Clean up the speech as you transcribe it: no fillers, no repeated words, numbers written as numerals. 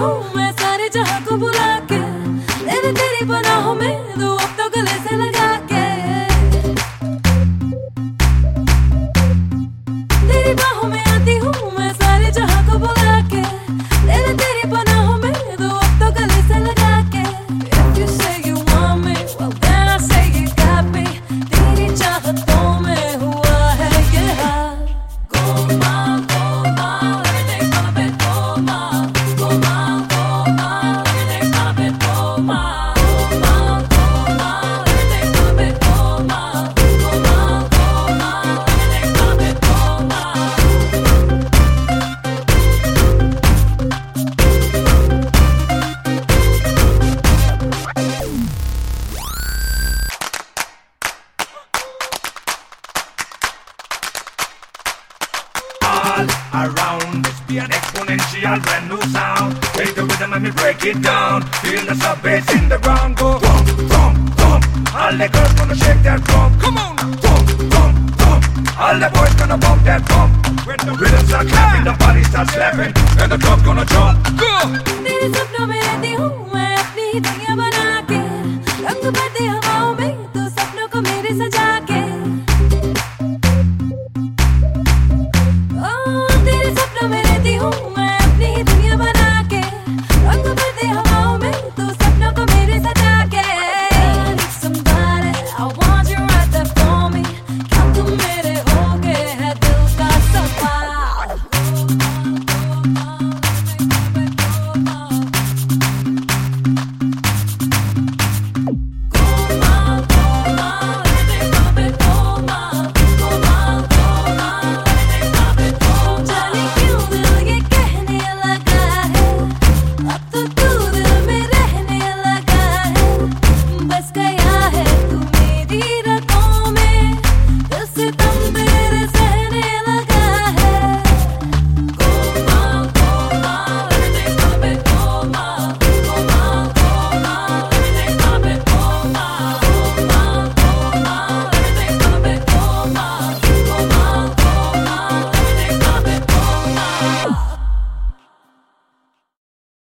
हूँ मैं सारे जहां को बुला के, तेरी पनाहों में दो अब तो गले से लगा के। तेरी बाहों में आती हूँ मैं सारे जहां को बुला के, तेरी पनाहों में दो अब तो गले से लगा के। If you say you want me, well then I say you got me। तेरी चाहतों में हुआ है ये हाल। Golmaal Golmaal everything's gonna be Golmaal, Golmaal Golmaal everything's gonna be Golmaal, Golmaal Golmaal everything's gonna be Golmaal, Golmaal Golmaal everything's gonna be Golmaal. All around, it's be an exponential brand new sound. Take the rhythm and me break it down. Feel the sub bass in the ground go thump thump thump. All the girls gonna shake that drum. Come on, thump thump thump. All the boys gonna bump that bump. When the rhythm start clapping, the body starts slapping, and the club gonna jump. Go. तेरे सपनों में रहती हूँ मैं अपनी ही दुनिया बना के, रंग भरती हवाओं में तू सपनों को मेरे सजा के। तेरे सपनों में रहती हूँ मैं अपनी ही दुनिया बना के, रंग भरती हवाओं में तू सपनों को मेरे सजा के। I need somebody, I want you right there for me, क्या तुम मेरे होगे है दिल का सवाल। Golmaal Golmaal everything's gonna be Golmaal, Golmaal Golmaal everything's gonna be Golmaal. जाने क्यों दिल ये कहने लगा है, अब तो तू दिल में रहने लगा है। बस गया है तू मेरी रगों में, दिल से तुम तेरे से